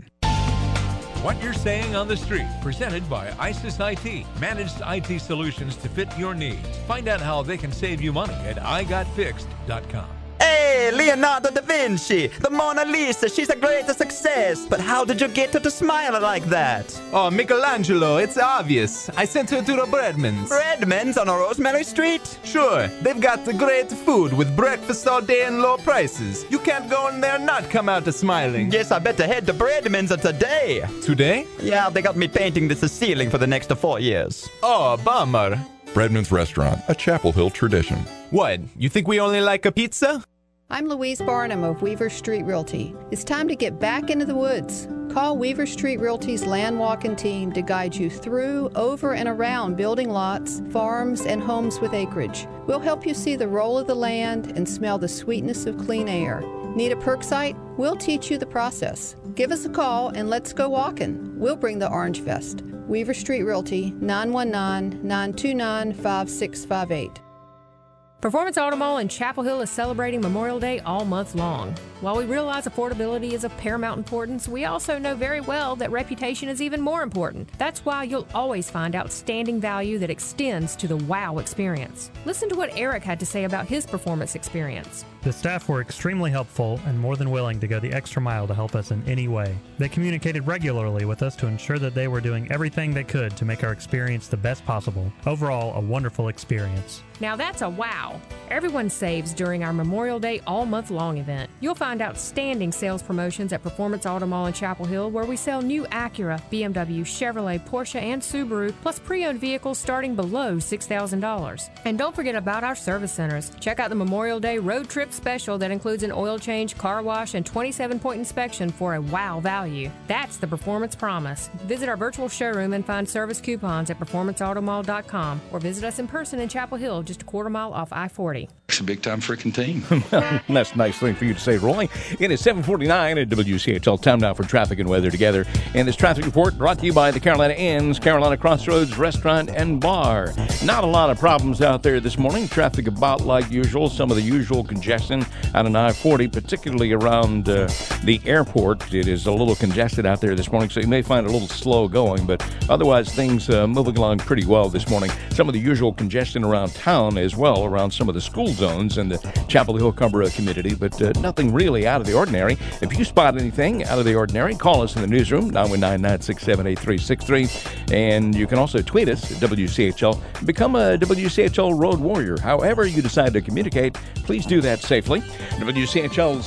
What You're Saying on the Street, presented by ISIS I T, managed I T solutions to fit your needs. Find out how they can save you money at i got fixed dot com. Hey, Leonardo da Vinci, the Mona Lisa, she's a great success. But how did you get her to smile like that? Oh, Michelangelo, it's obvious. I sent her to the Breadmans. Breadmans on Rosemary Street? Sure, they've got the great food with breakfast all day and low prices. You can't go in there and not come out to smiling. Yes, I better head to Breadmans today. Today? Yeah, they got me painting this ceiling for the next four years. Oh, bummer. Breadman's Restaurant, a Chapel Hill tradition. What, you think we only like a pizza? I'm Louise Barnum of Weaver Street Realty. It's time to get back into the woods. Call Weaver Street Realty's land walking team to guide you through, over, and around building lots, farms, and homes with acreage. We'll help you see the roll of the land and smell the sweetness of clean air. Need a perk site? We'll teach you the process. Give us a call and let's go walking. We'll bring the Orange Vest. Weaver Street Realty, nine one nine, nine two nine, five six five eight. Performance Auto Mall in Chapel Hill is celebrating Memorial Day all month long. While we realize affordability is of paramount importance, we also know very well that reputation is even more important. That's why you'll always find outstanding value that extends to the wow experience. Listen to what Eric had to say about his performance experience. The staff were extremely helpful and more than willing to go the extra mile to help us in any way. They communicated regularly with us to ensure that they were doing everything they could to make our experience the best possible. Overall, a wonderful experience. Now that's a wow. Everyone saves during our Memorial Day all month long event. You'll find outstanding sales promotions at Performance Auto Mall in Chapel Hill, where we sell new Acura, B M W, Chevrolet, Porsche, and Subaru, plus pre-owned vehicles starting below six thousand dollars. And don't forget about our service centers. Check out the Memorial Day road trip special that includes an oil change, car wash, and twenty-seven point inspection for a wow value. That's the Performance Promise. Visit our virtual showroom and find service coupons at performance auto mall dot com, or visit us in person in Chapel Hill, just a quarter mile off I forty. It's a big-time freaking team. That's a nice thing for you to say, Roy. It is seven forty-nine at W C H L. Time now for traffic and weather together. And this traffic report brought to you by the Carolina Inns, Carolina Crossroads Restaurant and Bar. Not a lot of problems out there this morning. Traffic about like usual. Some of the usual congestion out on I forty, particularly around uh, the airport. It is a little congested out there this morning, so you may find it a little slow going. But otherwise, things uh, moving along pretty well this morning. Some of the usual congestion around town as well, around some of the school zones in the Chapel Hill Carrboro community, but uh, nothing really out of the ordinary. If you spot anything out of the ordinary, call us in the newsroom, nine one nine, nine six seven, eight three six three, and you can also tweet us at W C H L. Become a W C H L Road Warrior. However you decide to communicate, please do that safely. W C H L's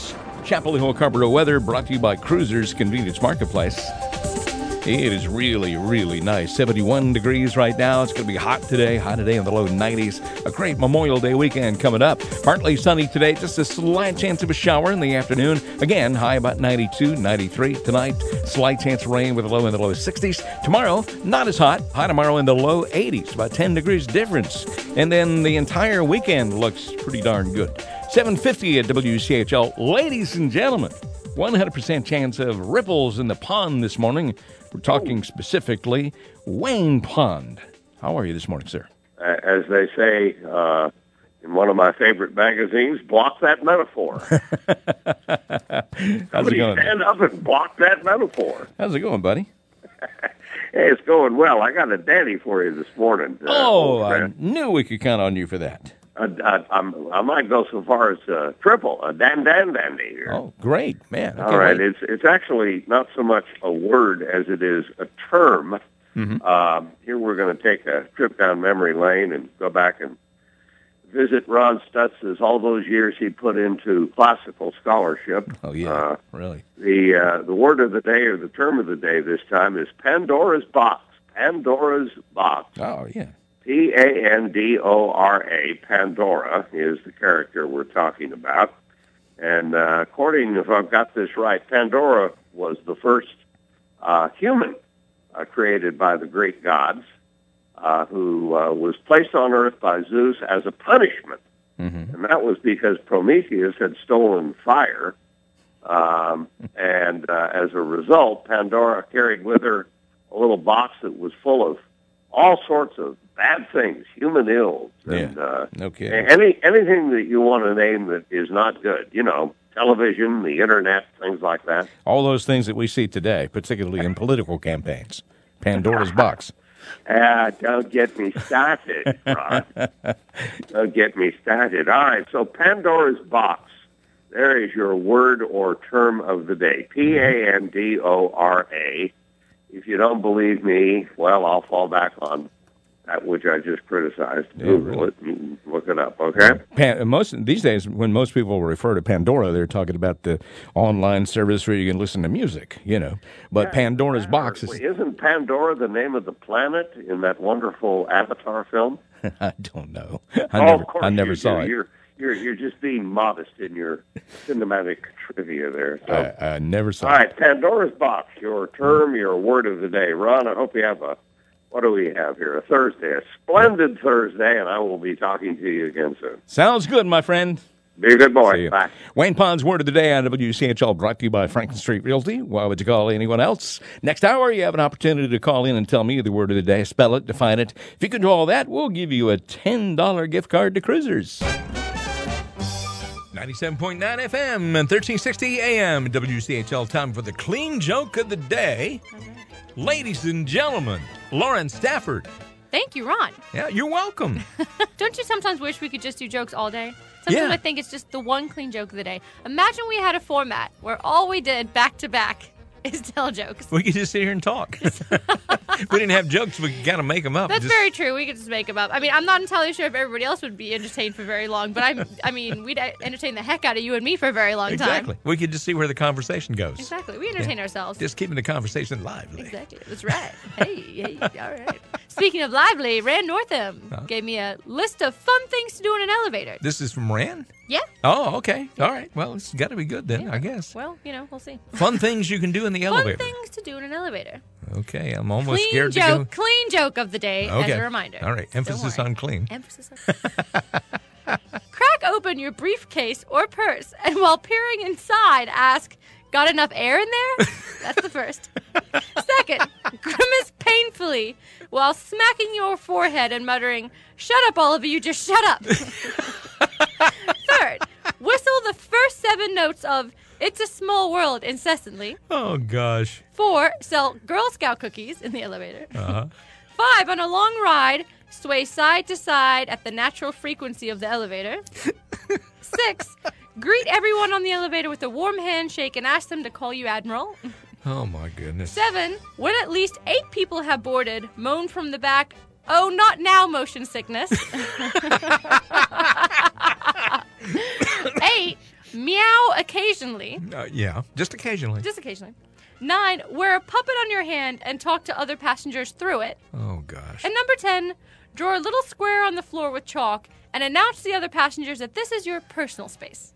Chapel Hill Carpenter weather brought to you by Cruisers Convenience Marketplace. It is really, really nice. seventy-one degrees right now. It's going to be hot today. High today in the low nineties. A great Memorial Day weekend coming up. Partly sunny today. Just a slight chance of a shower in the afternoon. Again, high about ninety-two, ninety-three. Tonight, slight chance of rain with a low in the low sixties. Tomorrow, not as hot. High tomorrow in the low eighties. About ten degrees difference. And then the entire weekend looks pretty darn good. seven fifty at W C H L. Ladies and gentlemen, one hundred percent chance of ripples in the pond this morning. We're talking specifically Wayne Pond. How are you this morning, sir? As they say uh, in one of my favorite magazines, block that metaphor. How's it going? Stand up and block that metaphor. How's it going, buddy? Hey, it's going well. I got a dandy for you this morning. Uh, oh, I knew we could count on you for that. Uh, I, I'm, I might go so far as uh, triple, a dan dan dandy here. Oh, great, man. All right, it's it's actually not so much a word as it is a term. Mm-hmm. Um, here we're going to take a trip down memory lane and go back and visit Ron Stutz's all those years he put into classical scholarship. Oh, yeah, uh, really. The uh, the word of the day or the term of the day this time is Pandora's Box. Pandora's Box. Oh, yeah. P A N D O R A, Pandora, is the character we're talking about. And uh, according, if I've got this right, Pandora was the first uh, human uh, created by the Greek gods uh, who uh, was placed on earth by Zeus as a punishment. Mm-hmm. And that was because Prometheus had stolen fire. Um, and uh, as a result, Pandora carried with her a little box that was full of all sorts of bad things, human ills, and Yeah. uh, Okay. any anything that you want to name that is not good. You know, television, the internet, things like that. All those things that we see today, particularly in political campaigns. Pandora's box. Ah, don't get me started, Ron. Don't get me started. All right, so Pandora's box. There is your word or term of the day. P A N D O R A. If you don't believe me, well, I'll fall back on that which I just criticized. Yeah, Google really. it and look it up, okay? Pan, most these days, when most people refer to Pandora, they're talking about the online service where you can listen to music, you know. But Yeah, Pandora's box is. Isn't Pandora the name of the planet in that wonderful Avatar film? I don't know. I oh, never, of course I never you saw do. it. You're, you're, you're just being modest in your cinematic trivia there. So. I, I never saw All it. right, Pandora's box, your term, your word of the day. Ron, I hope you have a, what do we have here? A Thursday, a splendid Thursday, and I will be talking to you again soon. Sounds good, my friend. Be a good See boy. you. Bye. Wayne Pond's Word of the Day on W C H L, brought to you by Franklin Street Realty. Why would you call anyone else? Next hour, you have an opportunity to call in and tell me the word of the day, spell it, define it. If you can do all that, we'll give you a ten dollars gift card to Cruisers. ninety-seven point nine F M and thirteen sixty A M W C H L. Time for the clean joke of the day. Ladies and gentlemen, Lauren Stafford. Thank you, Ron. Yeah, you're welcome. Don't you sometimes wish we could just do jokes all day? Sometimes Yeah. I think it's just the one clean joke of the day. Imagine we had a format where all we did back to back is tell jokes. We could just sit here and talk. We didn't have jokes, we could kind of make them up. That's Just- very true. We could just make them up. I mean, I'm not entirely sure if everybody else would be entertained for very long, but I'm, I mean, we'd entertain the heck out of you and me for a very long time. Exactly. We could just see where the conversation goes. Exactly. We entertain Yeah. ourselves. Just keeping the conversation lively. Exactly. That's right. Hey, hey, all right. Speaking of lively, Rand Northam Huh? gave me a list of fun things to do in an elevator. This is from Rand? Yeah. Oh, okay. All right. Well, it's got to be good then, I guess. Well, you know, we'll see. Fun things you can do in the Fun elevator. things to do in an elevator. Okay, I'm almost Clean scared joke, to clean joke of the day go. Okay. as a reminder. All right. Don't Emphasis worry. on clean. Emphasis on Crack open your briefcase or purse, and while peering inside, ask, "Got enough air in there?" That's the first. Second, grimace painfully while smacking your forehead and muttering, "Shut up, all of you, just shut up." Third, whistle the first seven notes of "It's a Small World" incessantly. Oh, gosh. Four, sell Girl Scout cookies in the elevator. Uh-huh. Five, on a long ride, sway side to side at the natural frequency of the elevator. Six, greet everyone on the elevator with a warm handshake and ask them to call you Admiral. Oh, my goodness. Seven, when at least eight people have boarded, moan from the back, "Oh, not now, motion sickness." Eight, Meow occasionally. Uh, yeah, just occasionally. Just occasionally. Nine, wear a puppet on your hand and talk to other passengers through it. Oh, gosh. And number ten, draw a little square on the floor with chalk and announce to the other passengers that this is your personal space.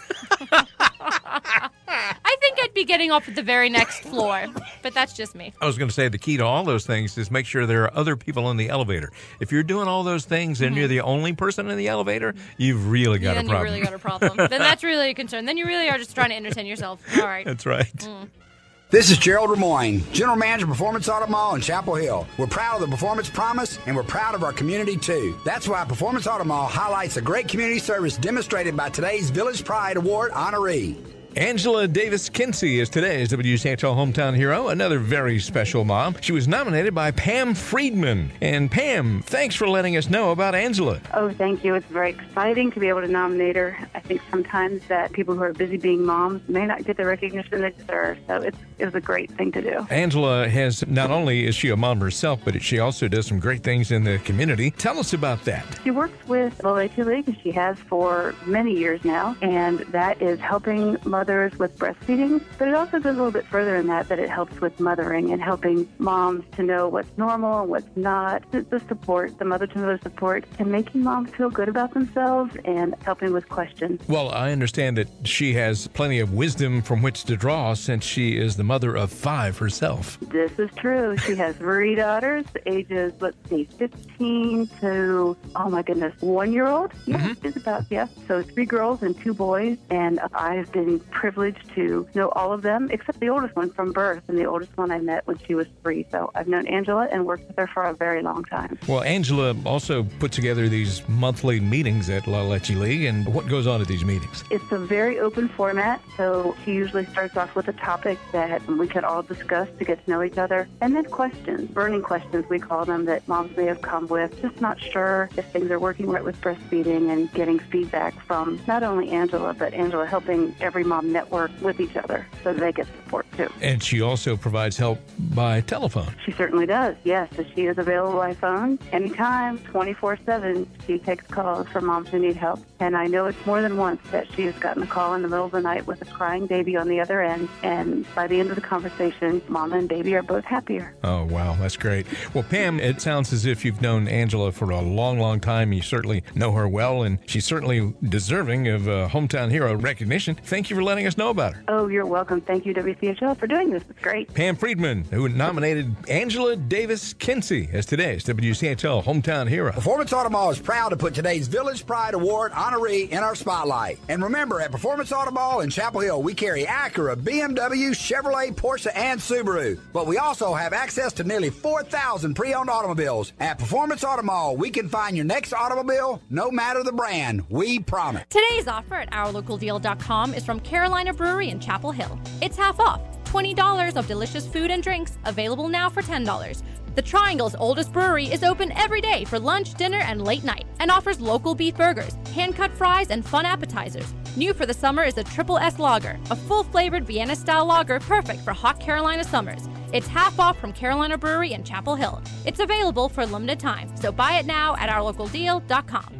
I think I'd be getting off at the very next floor, but that's just me. I was going to say the key to all those things is make sure there are other people in the elevator. If you're doing all those things and mm-hmm. you're the only person in the elevator, you've really got yeah, a problem. Then you really got a problem. Then that's really a concern. Then you really are just trying to entertain yourself. All right. That's right. Mm. This is Gerald Remoyne, General Manager of Performance Auto Mall in Chapel Hill. We're proud of the Performance Promise, and we're proud of our community, too. That's why Performance Auto Mall highlights the great community service demonstrated by today's Village Pride Award honoree. Angela Davis Kinsey is today's W C H L Hometown Hero, another very special mom. She was nominated by Pam Friedman. And Pam, thanks for letting us know about Angela. Oh, thank you. It's very exciting to be able to nominate her. I think sometimes that people who are busy being moms may not get the recognition they deserve. So it's, it was a great thing to do. Angela has, not only is she a mom herself, but she also does some great things in the community. Tell us about that. She works with La Leche League, and she has for many years now, and that is helping mothers mothers with breastfeeding, but it also goes a little bit further in that, that it helps with mothering and helping moms to know what's normal and what's not, the support, the mother-to-mother support, and making moms feel good about themselves and helping with questions. Well, I understand that she has plenty of wisdom from which to draw since she is the mother of five herself. This is true. She has three daughters, ages, let's see, fifteen to, oh my goodness, one-year-old? Yeah, mm-hmm. It's about, yeah. So three girls and two boys, and I've been privileged to know all of them, except the oldest one from birth, and the oldest one I met when she was three. So I've known Angela and worked with her for a very long time. Well, Angela also put together these monthly meetings at La Leche League, and what goes on at these meetings? It's a very open format, so she usually starts off with a topic that we can all discuss to get to know each other, and then questions, burning questions we call them, that moms may have come with, just not sure if things are working right with breastfeeding, and getting feedback from not only Angela, but Angela helping every mom network with each other so that they get support too. And she also provides help by telephone. She certainly does, yes. So she is available by phone anytime, twenty-four seven. She takes calls from moms who need help. And I know it's more than once that she has gotten a call in the middle of the night with a crying baby on the other end. And by the end of the conversation, mama and baby are both happier. Oh, wow. That's great. Well, Pam, it sounds as if you've known Angela for a long, long time. You certainly know her well, and she's certainly deserving of uh, Hometown Hero recognition. Thank you for letting us know about her. Oh, you're welcome. Thank you, W C H L, for doing this. It's great. Pam Friedman, who nominated Angela Davis Kinsey as today's W C H L Hometown Hero. Performance Auto Mall is proud to put today's Village Pride Award honoree in our spotlight. And remember, at Performance Auto Mall in Chapel Hill, we carry Acura, B M W, Chevrolet, Porsche, and Subaru. But we also have access to nearly four thousand pre-owned automobiles. At Performance Auto Mall, we can find your next automobile, no matter the brand. We promise. Today's offer at our local deal dot com is from Carolina Brewery in Chapel Hill. It's half off. twenty dollars of delicious food and drinks, available now for ten dollars. The Triangle's oldest brewery is open every day for lunch, dinner, and late night, and offers local beef burgers, hand-cut fries, and fun appetizers. New for the summer is a Triple S Lager, a full-flavored Vienna-style lager perfect for hot Carolina summers. It's half off from Carolina Brewery in Chapel Hill. It's available for a limited time, so buy it now at our local deal dot com.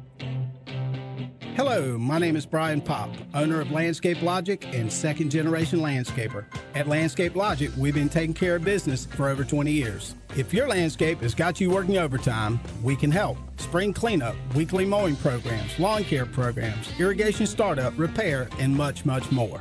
Hello, my name is Brian Pop, owner of Landscape Logic and second generation landscaper. At Landscape Logic, we've been taking care of business for over twenty years. If your landscape has got you working overtime, we can help. Spring cleanup, weekly mowing programs, lawn care programs, irrigation startup, repair, and much, much more.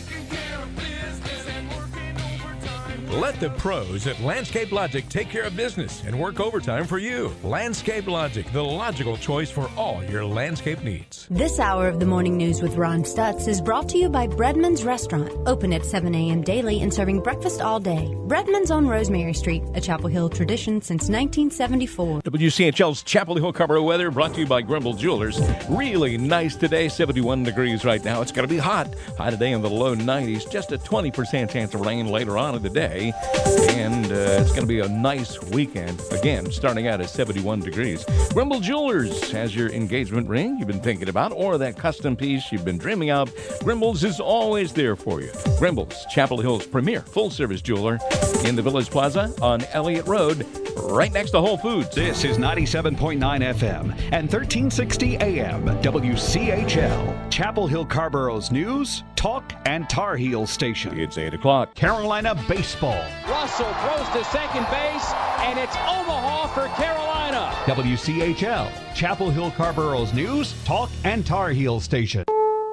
Let the pros at Landscape Logic take care of business and work overtime for you. Landscape Logic, the logical choice for all your landscape needs. This hour of the Morning News with Ron Stutz is brought to you by Breadman's Restaurant, open at seven a.m. daily and serving breakfast all day. Breadman's on Rosemary Street, a Chapel Hill tradition since nineteen seventy-four. W C H L's Chapel Hill Cabaret weather brought to you by Grimble Jewelers. Really nice today, seventy-one degrees right now. It's going to be hot. High today in the low nineties, just a twenty percent chance of rain later on in the day. And uh, it's going to be a nice weekend. Again, starting out at seventy-one degrees. Grimble Jewelers has your engagement ring you've been thinking about, or that custom piece you've been dreaming of. Grimble's is always there for you. Grimble's, Chapel Hill's premier full-service jeweler in the Village Plaza on Elliott Road, right next to Whole Foods. This is ninety-seven point nine F M and thirteen sixty A M W C H L, Chapel Hill Carborough's news, talk, and Tar Heel station. It's eight o'clock. Carolina baseball. Russell throws to second base, and it's Omaha for Carolina. W C H L, Chapel Hill Carborough's news, talk, and Tar Heel station.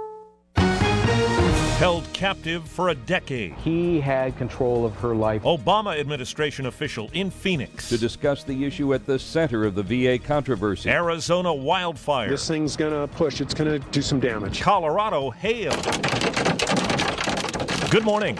Held captive for a decade. He had control of her life. Obama administration official in Phoenix. To discuss the issue at the center of the V A controversy. Arizona wildfire. This thing's going to push. It's going to do some damage. Colorado hail. Good morning.